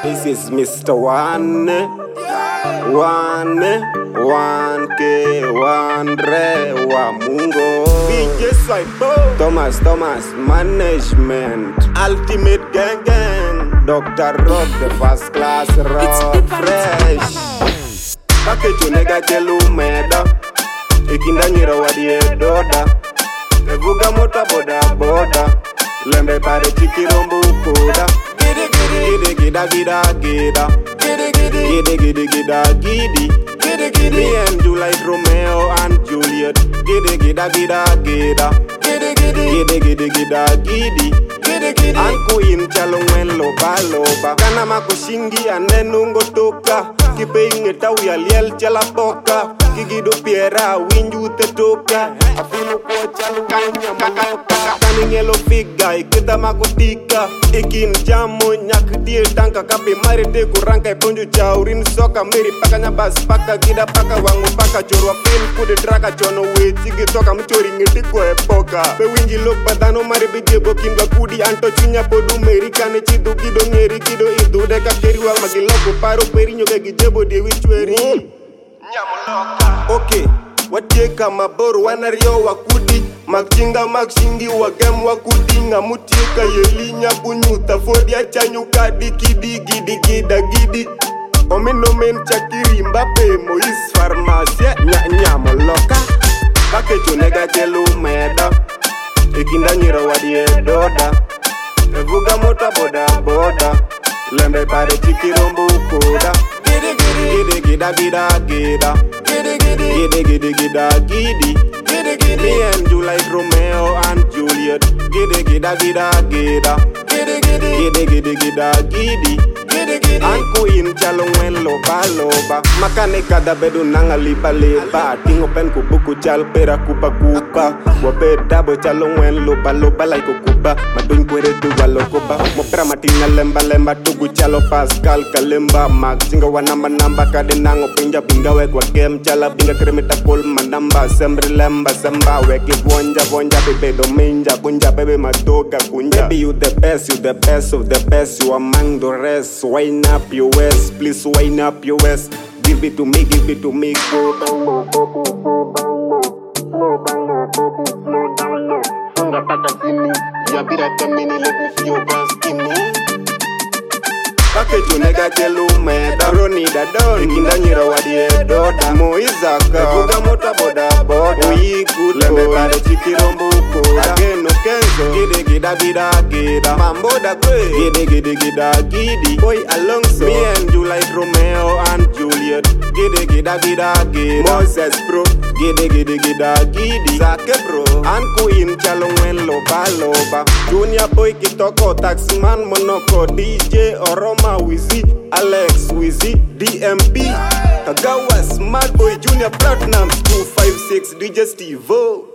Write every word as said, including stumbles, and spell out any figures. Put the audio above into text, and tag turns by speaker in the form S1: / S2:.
S1: This is Mister One, One, One K, One Re, Wa Mungo. D J Swipo, Thomas, Thomas, Management, Ultimate Gang Gang, Doctor Rock, the first class rock, fresh. Pakecho nega chelu meda, ikinda nyira wadie doda, evuga mota boda boda, lembe pare chikirombu koda. Giddy gidda gidda gidda, giddy giddy giddy gidda giddy. Me and you like Romeo and Juliet. Giddy gidda gidda gidda, giddy giddy giddy gidda giddy. Anku in chalongwen loba loba. Kana makushingi anenungo toka. Kipe ingeta uyaliel chala poka. Kigido piera winju te toka. Afilu kwa chalu kanya mamoka. Kani ngelo figa ikita makutika. Ikin jamo nyakidie tanka. Kapi marite kuranka iponju chaurin soka. Miri paka nyabas paka gida paka wangu paka. Chorwa pin kude draka chono we. Chigi toka mchori ngiti kwa epoka. Pe winji lok badano maribije bokindwa kudi. Anto chunya podu merikane chidu gido ngeri gido idu. Deka keriwa magiloko paro perinyo gegi jebo de wichweri. Okay, watieka maboru wanario wakudi. Makchinga makshingi wagem wakudinga. Mutieka yelinya bunyuta fodia chanyuka diki digi digi da gidi. Omino men chakiri mbape Mois Farmasia nya nya moloka. Pakecho nega chelu meda, ikinda nyira wadie doda, evuga mota boda boda, lembe pare chikirombu koda. Giddy giddy gidda gidda gidda, giddy giddy giddy gidda giddy. Me and you like Romeo and Juliet. Giddy gidda gidda gidda, giddy giddy giddy gidda giddy. Anku in chalongwen loba loba. Makane kada bedu nanga liba liba. Tingo pen kubuku chal pera kupa kupa. Wape dabo chalongwen loba loba like kuba. Madun kwere duwa lokoba. Mopera matina lemba lemba tugu chalo Pascal kalemba. Maxinga wanamba namba kade nango pinja pinga wek wa game chala pinga kremita kol manamba. Sembri lemba semba weki vonja vonja bebe dominja kunja bebe madoga kunja. Baby you the best, you the best of the best. You among the rest. Wind up your waist, please wind up your waist. Give it to me, give it to me. Go bango, go go go bango. Slow bango, go go slow down low. Funga paka sini, ya bira kamini leku fiyo baskini. Pakecho nega chelu meda, roni da don. Ikinda nyira wadie doda, moizaka. Evuga mota boda boda, uyi kuto. Lembe pare chikirombu koda. Ageno kenzo, giddy gidda gidda gidda. Mambo da kwe, giddy giddy gidda giddy. Boy alongso, me and you like Romeo and Juliet. Giddy gidda gidda gidda. Moses bro, giddy giddy gidda giddy. Sake bro, anku in chalongwen loba loba. Junior boy kitoko, taximan monoko. D J Oroma Wizzy, Alex Wizzy, D M P Kagawa Smart Boy Junior Platinum two five six D J Steve-O.